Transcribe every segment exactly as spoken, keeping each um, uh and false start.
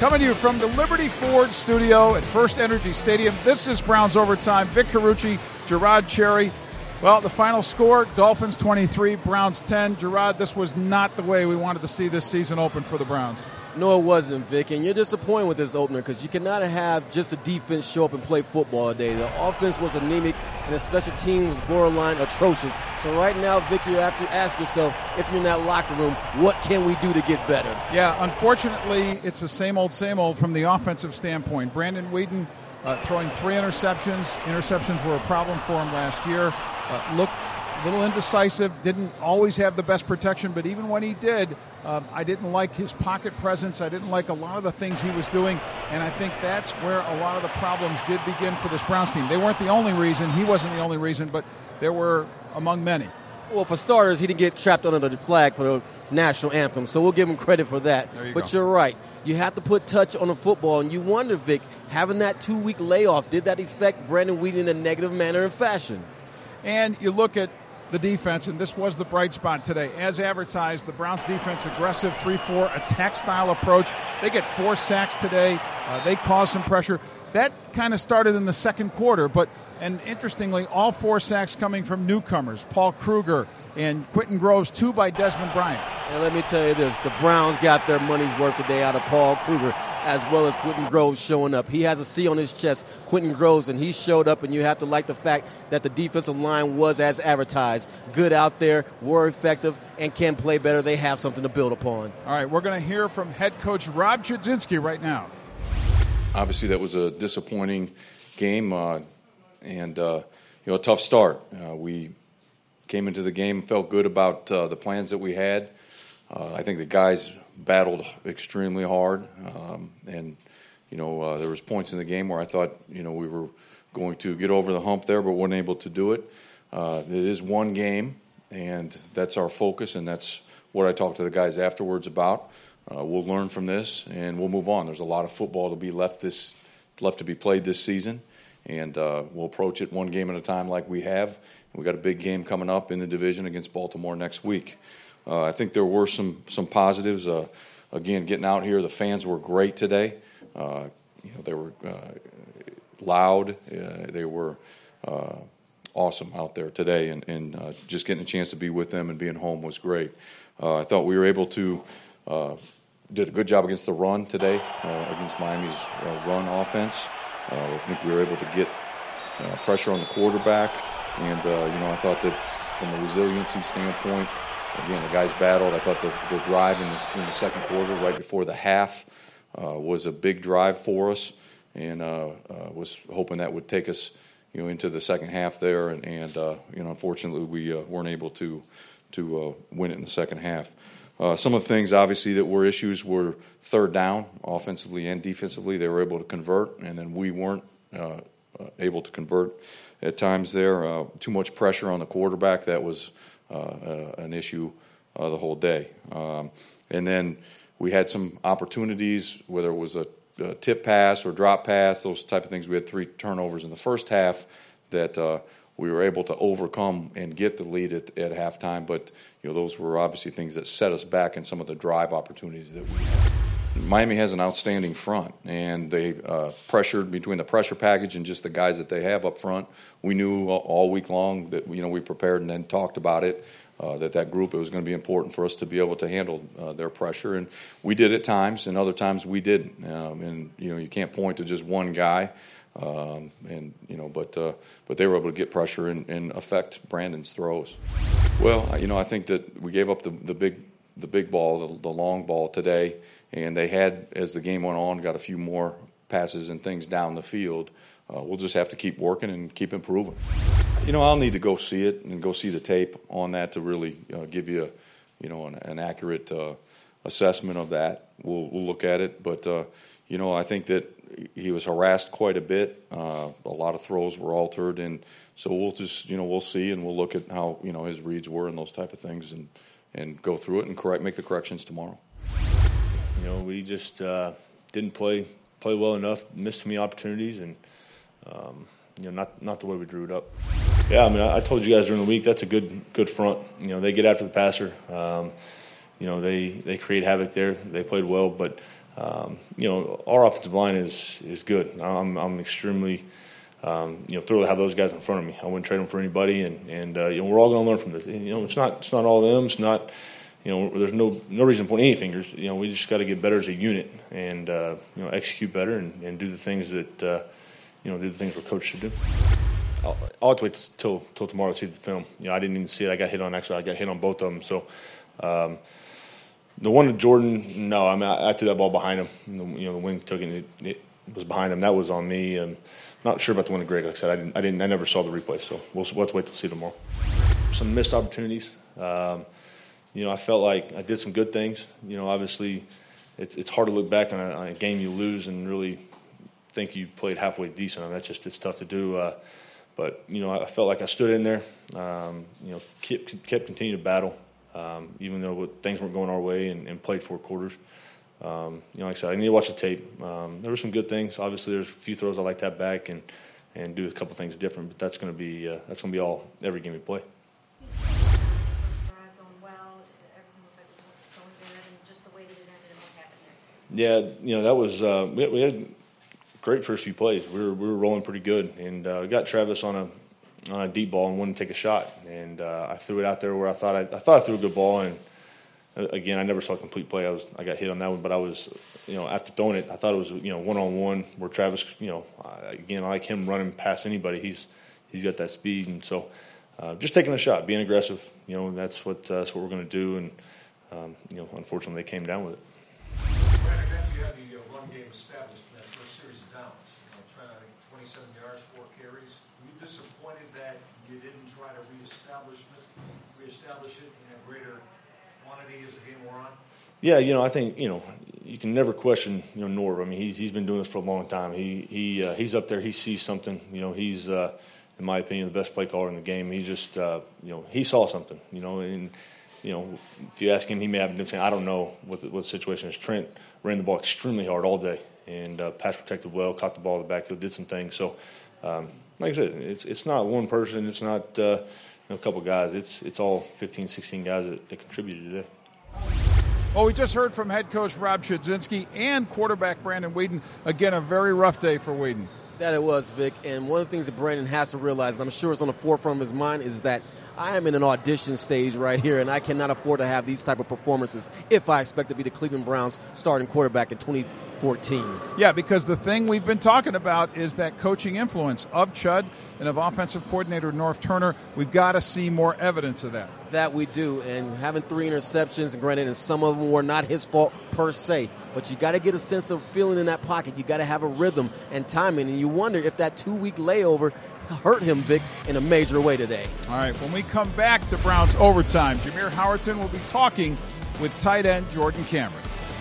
Coming to you from the Liberty Ford studio at First Energy Stadium. This is Browns Overtime. Vic Carucci, Gerard Cherry. Well, the final score, Dolphins twenty-three, Browns ten. Gerard, this was not the way we wanted to see this season open for the Browns. No, it wasn't, Vic, and you're disappointed with this opener because you cannot have just the defense show up and play football today. The offense was anemic, and the special team was borderline atrocious. So right now, Vic, you have to ask yourself, if you're in that locker room, what can we do to get better? Yeah, unfortunately, it's the same old, same old from the offensive standpoint. Brandon Weeden uh, throwing three interceptions. Interceptions were a problem for him last year. Uh, looked a little indecisive, didn't always have the best protection, but even when he did, uh, I didn't like his pocket presence. I didn't like a lot of the things he was doing, and I think that's where a lot of the problems did begin for this Browns team. They weren't the only reason. He wasn't the only reason, but there were among many. Well, for starters, he didn't get trapped under the flag for the national anthem, so we'll give him credit for that. There you but go. You're right. You have to put touch on the football, and you wonder, Vic, having that two-week layoff, did that affect Brandon Weeden in a negative manner and fashion? And you look at the defense, and this was the bright spot today. As advertised, the Browns defense, aggressive three four attack-style approach. They get four sacks today. Uh, they caused some pressure. That kind of started in the second quarter, but and interestingly, all four sacks coming from newcomers, Paul Kruger and Quentin Groves, two by Desmond Bryant. And let me tell you this, the Browns got their money's worth today out of Paul Kruger, as well as Quentin Groves showing up. He has a C on his chest, Quentin Groves, and he showed up, and you have to like the fact that the defensive line was as advertised. Good out there, were effective, and can play better. They have something to build upon. All right, we're going to hear from head coach Rob Chudzinski right now. Obviously, that was a disappointing game uh, and uh, you know a tough start. Uh, we came into the game, felt good about uh, the plans that we had. Uh, I think the guys battled extremely hard, um, and you know uh, there was points in the game where I thought you know we were going to get over the hump there, but weren't able to do it. Uh, it is one game, and that's our focus, and that's what I talked to the guys afterwards about. Uh, we'll learn from this, and we'll move on. There's a lot of football to be left this left to be played this season, and uh, we'll approach it one game at a time like we have. We got a big game coming up in the division against Baltimore next week. Uh, I think there were some some positives. Uh, again, getting out here, the fans were great today. Uh, you know, they were uh, loud. Uh, they were uh, awesome out there today, and, and uh, just getting a chance to be with them and being home was great. Uh, I thought we were able to. Uh, did a good job against the run today, uh, against Miami's uh, run offense. Uh, I think we were able to get uh, pressure on the quarterback, and uh, you know I thought that from a resiliency standpoint, again the guys battled. I thought the, the drive in the, in the second quarter, right before the half, uh, was a big drive for us, and uh, uh, was hoping that would take us, you know, into the second half there, and, and uh, you know unfortunately we uh, weren't able to to uh, win it in the second half. Uh, some of the things, obviously, that were issues were third down, offensively and defensively. They were able to convert, and then we weren't uh, uh, able to convert at times there. Uh, too much pressure on the quarterback. That was uh, uh, an issue uh, the whole day. Um, and then we had some opportunities, whether it was a, a tip pass or drop pass, those type of things. We had three turnovers in the first half that uh, we were able to overcome and get the lead at, at halftime, but you know those were obviously things that set us back in some of the drive opportunities that we had. Miami has an outstanding front, and they uh, pressured between the pressure package and just the guys that they have up front. We knew all week long that you know we prepared and then talked about it, uh, that that group, it was going to be important for us to be able to handle uh, their pressure, and we did at times, and other times we didn't. Um, and you know you can't point to just one guy. Um, and you know, but uh, but they were able to get pressure and, and affect Brandon's throws. Well, you know, I think that we gave up the, the big the big ball, the, the long ball today, and they had, as the game went on, got a few more passes and things down the field. Uh, we'll just have to keep working and keep improving. You know, I'll need to go see it and go see the tape on that to really uh, give you, a, you know, an, an accurate uh, assessment of that. We'll we'll look at it, but uh, you know, I think that he was harassed quite a bit. Uh, a lot of throws were altered, and so we'll just, you know, we'll see and we'll look at how, you know, his reads were and those type of things, and, and go through it and correct, make the corrections tomorrow. You know, we just uh, didn't play play well enough, missed too many opportunities, and um, you know, not not the way we drew it up. Yeah, I mean, I, I told you guys during the week that's a good good front. You know, they get after the passer. Um, you know, they they create havoc there. They played well, but um, you know, our offensive line is is good. I'm I'm extremely um, you know thrilled to have those guys in front of me. I wouldn't trade them for anybody, and and uh, you know, we're all going to learn from this. You know, it's not it's not all of them. It's not. You know, there's no no reason to point any fingers. You know, we just got to get better as a unit and uh, you know execute better and, and do the things that uh, you know do the things we're coached to do. I'll, I'll have to wait till till tomorrow to see the film. You know, I didn't even see it. I got hit on actually. I got hit on both of them. So um, the one to Jordan, no, I mean I, I threw that ball behind him. You know, the wing took it. It, it was behind him. That was on me. And not sure about the one to Greg. Like I said, I didn't. I didn't. I never saw the replay. So we'll, we'll have to wait till see tomorrow. Some missed opportunities. Um, You know, I felt like I did some good things. You know, obviously, it's it's hard to look back on a, on a game you lose and really think you played halfway decent. I mean, that's just it's tough to do. Uh, but you know, I felt like I stood in there. Um, you know, kept kept continuing to battle, um, even though things weren't going our way, and, and played four quarters. Um, you know, like I said, I need to watch the tape. Um, there were some good things. Obviously, there's a few throws I like to have back and and do a couple things different. But that's going to be uh, that's going to be all every game we play. Yeah, you know, that was uh, we, we had great first few plays. We were we were rolling pretty good, and uh, got Travis on a on a deep ball and wanted to take a shot, and uh, I threw it out there where I thought I, I thought I threw a good ball, and uh, again I never saw a complete play. I was I got hit on that one, but I was you know after throwing it, I thought it was you know one on one where Travis you know uh, again I like him running past anybody. He's he's got that speed, and so uh, just taking a shot, being aggressive. You know that's what uh, that's what we're going to do, and um, you know unfortunately they came down with it. You had the uh, run game established in that first series of downs. You know, trying to twenty-seven yards, four carries. Were you disappointed that you didn't try to reestablish it, reestablish it in a greater quantity as the game wore on? Yeah, you know, I think you know you can never question you know Norv. I mean, he's he's been doing this for a long time. He he uh, he's up there. He sees something. You know, he's uh, in my opinion the best play caller in the game. He just uh, you know he saw something. You know, and you know if you ask him, he may have been saying I don't know what the, what the situation is. Trent ran the ball extremely hard all day and uh, pass protected well, caught the ball in the backfield, did some things. So, um, like I said, it's it's not one person, it's not uh, you know, a couple guys. It's it's all fifteen, sixteen guys that, that contributed today. Well, we just heard from head coach Rob Chudzinski and quarterback Brandon Weeden. Again, a very rough day for Weeden. That it was, Vic. And one of the things that Brandon has to realize, and I'm sure it's on the forefront of his mind, is that I am in an audition stage right here, and I cannot afford to have these type of performances if I expect to be the Cleveland Browns starting quarterback in twenty fourteen. Yeah, because the thing we've been talking about is that coaching influence of Chud and of offensive coordinator Norv Turner. We've got to see more evidence of that. That we do, and having three interceptions, and granted, and some of them were not his fault per se, but you got to get a sense of feeling in that pocket. You got to have a rhythm and timing, and you wonder if that two-week layover hurt him, Vic, in a major way today. All right, when we come back to Browns overtime, Jameer Howerton will be talking with tight end Jordan Cameron.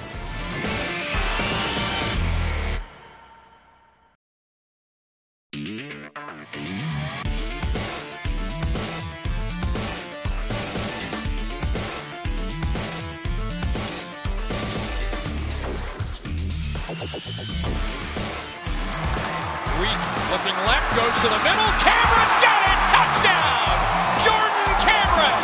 Looking left, goes to the middle. Cameron's got it! Touchdown! Jordan Cameron!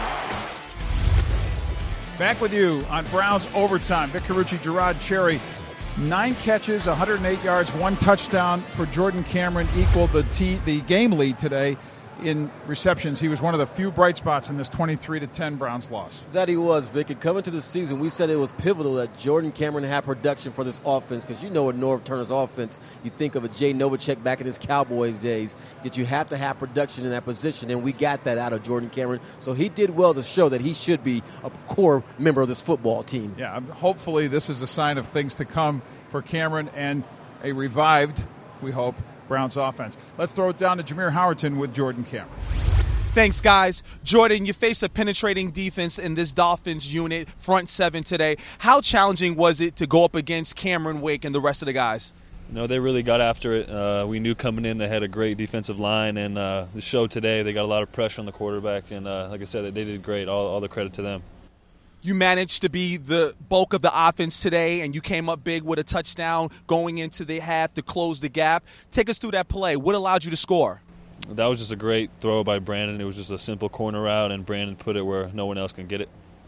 Back with you on Browns overtime. Vic Carucci, Gerard Cherry. Nine catches, one hundred eight yards, one touchdown for Jordan Cameron, equaled the t- the game lead today in receptions. He was one of the few bright spots in this twenty-three to ten Browns loss. That he was, Vic. And coming to the season, we said it was pivotal that Jordan Cameron had production for this offense, because you know with Norv Turner's offense, you think of a Jay Novacek back in his Cowboys days, that you have to have production in that position, and we got that out of Jordan Cameron. So he did well to show that he should be a core member of this football team. Yeah, hopefully this is a sign of things to come for Cameron and a revived, we hope, Browns offense. Let's throw it down to Jameer Howerton with Jordan Cameron. Thanks, guys. Jordan, you face a penetrating defense in this Dolphins unit, front seven today. How challenging was it to go up against Cameron Wake and the rest of the guys? You know, they really got after it. Uh, we knew coming in they had a great defensive line, and uh, the show today, they got a lot of pressure on the quarterback, and uh, like I said, they did great. All, all the credit to them. You managed to be the bulk of the offense today, and you came up big with a touchdown going into the half to close the gap. Take us through that play. What allowed you to score? That was just a great throw by Brandon. It was just a simple corner route, and Brandon put it where no one else can get it.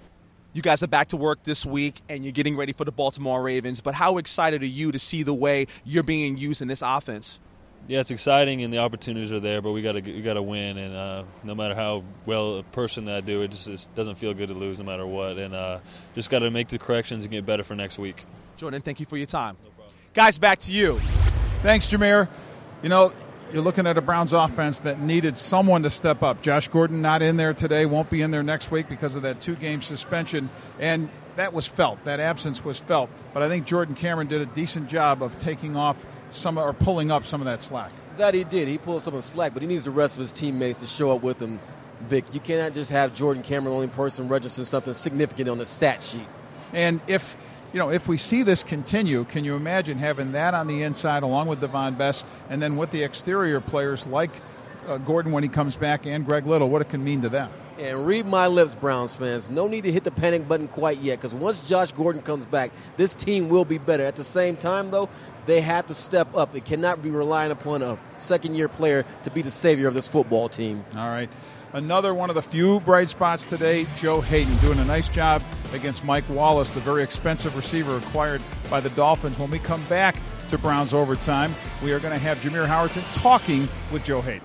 You guys are back to work this week, and you're getting ready for the Baltimore Ravens. But how excited are you to see the way you're being used in this offense? Yeah, it's exciting, and the opportunities are there, but we got to we got to win. And uh, no matter how well a person that I do, it just it doesn't feel good to lose no matter what. And uh, just got to make the corrections and get better for next week. Jordan, thank you for your time. No problem. Guys, back to you. Thanks, Jameer. You know, you're looking at a Browns offense that needed someone to step up. Josh Gordon not in there today, won't be in there next week because of that two-game suspension, and that was felt. That absence was felt. But I think Jordan Cameron did a decent job of taking off some or pulling up some of that slack. That he did. He pulled some of the slack, but he needs the rest of his teammates to show up with him, Vic. You cannot just have Jordan Cameron, the only person registering something significant on the stat sheet. And if you know, if we see this continue, can you imagine having that on the inside along with Devon Best and then with the exterior players like uh, Gordon when he comes back and Greg Little, what it can mean to them? And read my lips, Browns fans. No need to hit the panic button quite yet, because once Josh Gordon comes back, this team will be better. At the same time, though, they have to step up. It cannot be relying upon a second-year player to be the savior of this football team. All right. Another one of the few bright spots today, Joe Hayden, doing a nice job against Mike Wallace, the very expensive receiver acquired by the Dolphins. When we come back to Browns Overtime, we are going to have Jameer Howerton talking with Joe Hayden.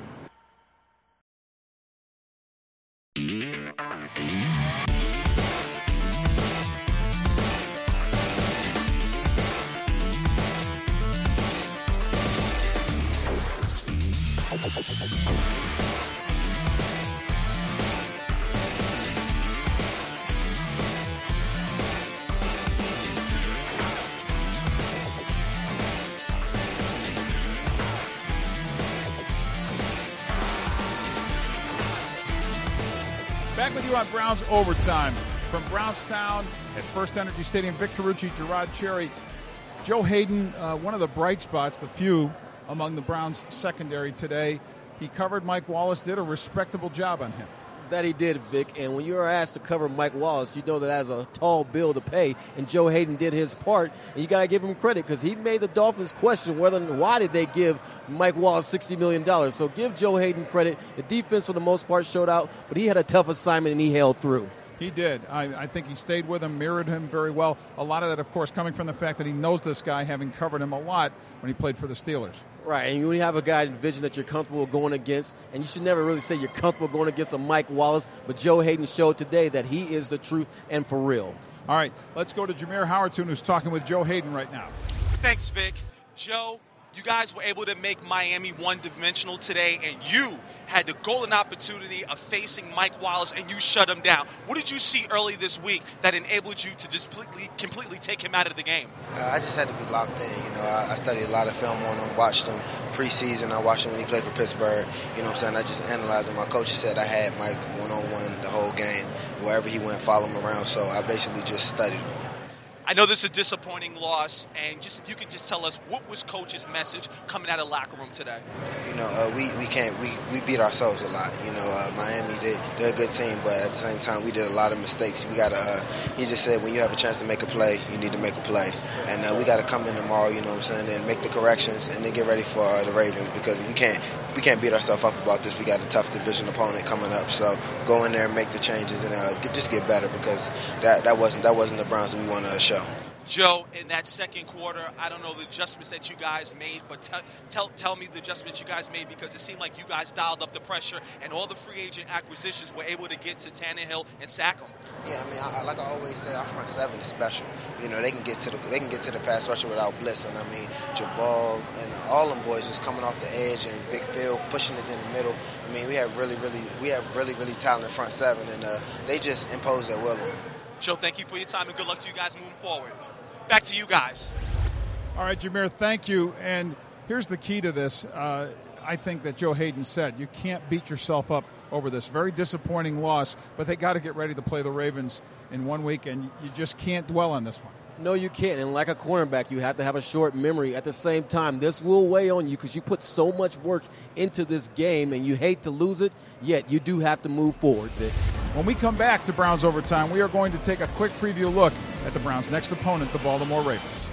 Back with you on Browns Overtime. From Brownstown at First Energy Stadium, Vic Carucci, Gerard Cherry. Joe Hayden, uh, one of the bright spots, the few among the Browns secondary today. He covered Mike Wallace, did a respectable job on him. That he did, Vic. And when you're asked to cover Mike Wallace, you know that that's a tall bill to pay. And Joe Hayden did his part. And you got to give him credit because he made the Dolphins question whether why did they give Mike Wallace sixty million dollars. So give Joe Hayden credit. The defense, for the most part, showed out. But he had a tough assignment, and he held through. He did. I, I think he stayed with him, mirrored him very well. A lot of that, of course, coming from the fact that he knows this guy, having covered him a lot when he played for the Steelers. Right, and you have a guy in division that you're comfortable going against, and you should never really say you're comfortable going against a Mike Wallace, but Joe Hayden showed today that he is the truth and for real. All right, let's go to Jameer Howerton, who's talking with Joe Hayden right now. Thanks, Vic. Joe, you guys were able to make Miami one-dimensional today, and you had the golden opportunity of facing Mike Wallace, and you shut him down. What did you see early this week that enabled you to just completely, completely take him out of the game? Uh, I just had to be locked in. You know, I, I studied a lot of film on him, watched him preseason. I watched him when he played for Pittsburgh. You know what I'm saying? I just analyzed him. My coach said I had Mike one-on-one the whole game. Wherever he went, follow him around. So I basically just studied him. I know this is a disappointing loss, and just if you could just tell us what was Coach's message coming out of the locker room today. You know, uh, we, we can't we, we beat ourselves a lot. You know, uh, Miami they they're a good team, but at the same time we did a lot of mistakes. We gotta. Uh, he just said when you have a chance to make a play, you need to make a play, and uh, we got to come in tomorrow. You know what I'm saying? And make the corrections, and then get ready for uh, the Ravens because we can't we can't beat ourselves up about this. We got a tough division opponent coming up, so go in there and make the changes and uh, get, just get better because that that wasn't that wasn't the Browns that we want to show. Joe, in that second quarter, I don't know the adjustments that you guys made, but t- tell tell me the adjustments you guys made because it seemed like you guys dialed up the pressure and all the free agent acquisitions were able to get to Tannehill and sack him. Yeah, I mean, I, like I always say, our front seven is special. You know, they can get to the they can get to the pass rusher without blitzing. I mean, Jabal and all them boys just coming off the edge and big field, pushing it in the middle. I mean, we have really, really, we have really, really talented front seven, and uh, they just impose their will on them. Joe, thank you for your time and good luck to you guys moving forward. Back to you guys. All right, Jameer, thank you. And here's the key to this. Uh, I think that Joe Hayden said you can't beat yourself up over this very disappointing loss, but they got to get ready to play the Ravens in one week, and you just can't dwell on this one. No, you can't. And like a cornerback, you have to have a short memory. At the same time, this will weigh on you because you put so much work into this game, and you hate to lose it, yet you do have to move forward, Vic. When we come back to Browns Overtime, we are going to take a quick preview look at the Browns' next opponent, the Baltimore Ravens.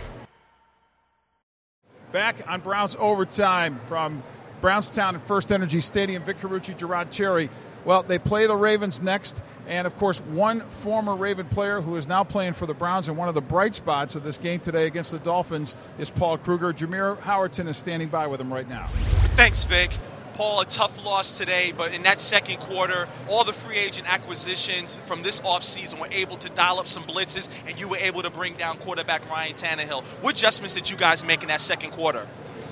Back on Browns Overtime from Brownstown at First Energy Stadium, Vic Carucci, Gerard Cherry. Well, they play the Ravens next. And, of course, one former Raven player who is now playing for the Browns, and one of the bright spots of this game today against the Dolphins is Paul Kruger. Jameer Howerton is standing by with him right now. Thanks, Vic. Paul, a tough loss today, but in that second quarter, all the free agent acquisitions from this offseason were able to dial up some blitzes, and you were able to bring down quarterback Ryan Tannehill. What adjustments did you guys make in that second quarter?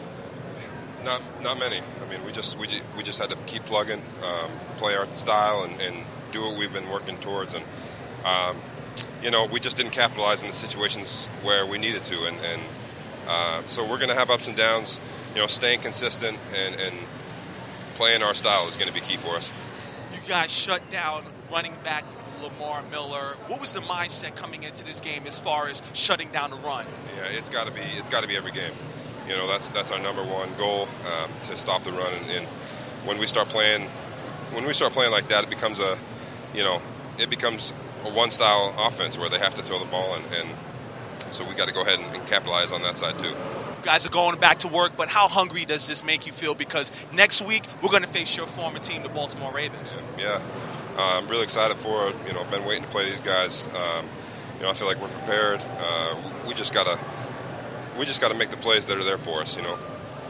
Not not many. I mean, we just we just, we just had to keep plugging, um, play our style, and, and do what we've been working towards. And um, you know, we just didn't capitalize in the situations where we needed to. And, and uh, so we're going to have ups and downs. You know, staying consistent and, and playing our style is going to be key for us. You guys shut down running back Lamar Miller. What was the mindset coming into this game as far as shutting down the run? Yeah, it's got to be it's got to be every game. You know, that's that's our number one goal, um, to stop the run. And, and when we start playing, when we start playing like that, it becomes a, you know, it becomes a one-style offense where they have to throw the ball, and, and so we got to go ahead and, and capitalize on that side too. You guys are going back to work, but how hungry does this make you feel? Because next week we're going to face your former team, the Baltimore Ravens. Yeah, uh, I'm really excited for it. You know, I've been waiting to play these guys. Um, you know, I feel like we're prepared. Uh, we just gotta. We just got to make the plays that are there for us, you know.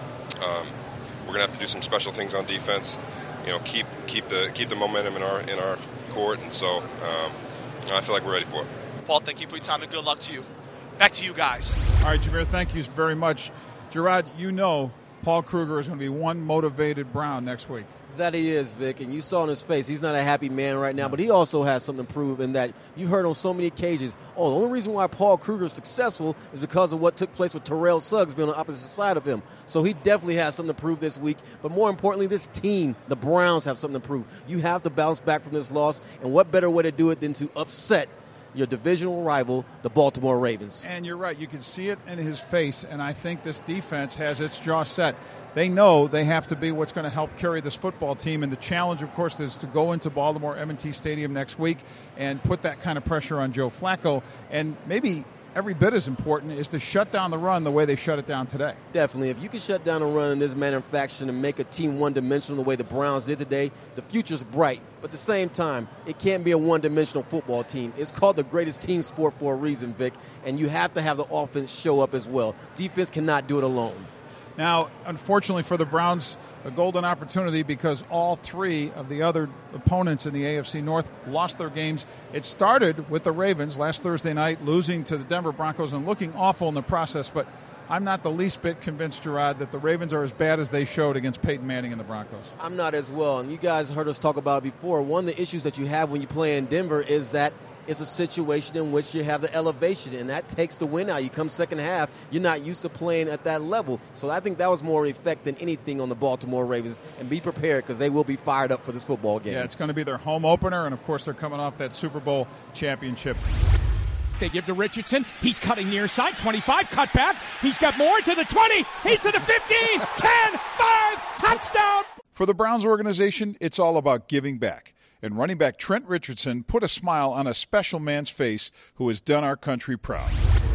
Um, we're gonna have to do some special things on defense, you know, keep keep the keep the momentum in our in our court, and so um, I feel like we're ready for it. Paul, thank you for your time and good luck to you. Back to you guys. All right, Jameer, thank you very much. Gerard, you know Paul Kruger is going to be one motivated Brown next week. That he is, Vic, and you saw in his face, he's not a happy man right now, but he also has something to prove in that you've heard on so many occasions, oh, the only reason why Paul Kruger is successful is because of what took place with Terrell Suggs being on the opposite side of him. So he definitely has something to prove this week, but more importantly, this team, the Browns, have something to prove. You have to bounce back from this loss, and what better way to do it than to upset your divisional rival, the Baltimore Ravens. And you're right. You can see it in his face, and I think this defense has its jaw set. They know they have to be what's going to help carry this football team, and the challenge, of course, is to go into Baltimore M and T Stadium next week and put that kind of pressure on Joe Flacco. And maybe every bit as important is to shut down the run the way they shut it down today. Definitely. If you can shut down a run in this manner of fashion and make a team one-dimensional the way the Browns did today, the future's bright. But at the same time, it can't be a one-dimensional football team. It's called the greatest team sport for a reason, Vic, and you have to have the offense show up as well. Defense cannot do it alone. Now, unfortunately for the Browns, a golden opportunity because all three of the other opponents in the A F C North lost their games. It started with the Ravens last Thursday night, losing to the Denver Broncos and looking awful in the process. But I'm not the least bit convinced, Gerard, that the Ravens are as bad as they showed against Peyton Manning and the Broncos. I'm not as well. And you guys heard us talk about it before. One of the issues that you have when you play in Denver is that it's a situation in which you have the elevation, and that takes the win out. You come second half, you're not used to playing at that level. So I think that was more effect than anything on the Baltimore Ravens. And be prepared because they will be fired up for this football game. Yeah, it's going to be their home opener, and, of course, they're coming off that Super Bowl championship. They give to Richardson. He's cutting near side. twenty-five, cut back. He's got more to the twenty. He's to the fifteen. ten, five, touchdown. For the Browns organization, it's all about giving back. And running back Trent Richardson put a smile on a special man's face who has done our country proud.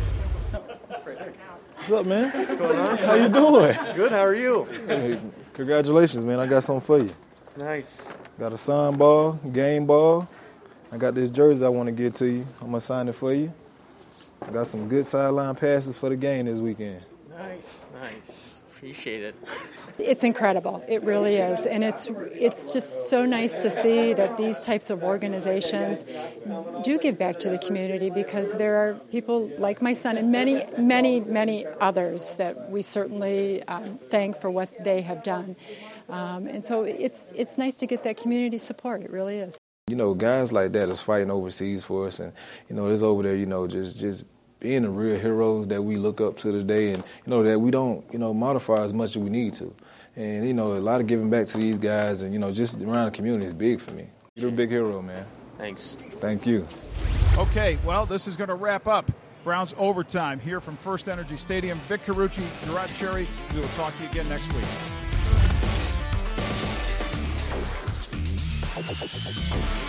What's up, man? What's going on? How you doing? Good, how are you? Hey, congratulations, man. I got something for you. Nice. Got a sign ball, game ball. I got this jersey I want to get to you. I'm going to sign it for you. I got some good sideline passes for the game this weekend. Nice, nice. Appreciate it. It's incredible. It really is. And it's it's just so nice to see that these types of organizations do give back to the community, because there are people like my son and many, many, many others that we certainly um, thank for what they have done. Um, and so it's it's nice to get that community support. It really is. You know, guys like that is fighting overseas for us, and, you know, it's over there, you know, just just being the real heroes that we look up to today, and, you know, that we don't, you know, modify as much as we need to. And, you know, a lot of giving back to these guys, and, you know, just around the community is big for me. You're a big hero, man. Thanks. Thank you. Okay, well, this is going to wrap up Browns Overtime here from First Energy Stadium. Vic Carucci, Gerard Cherry. We will talk to you again next week.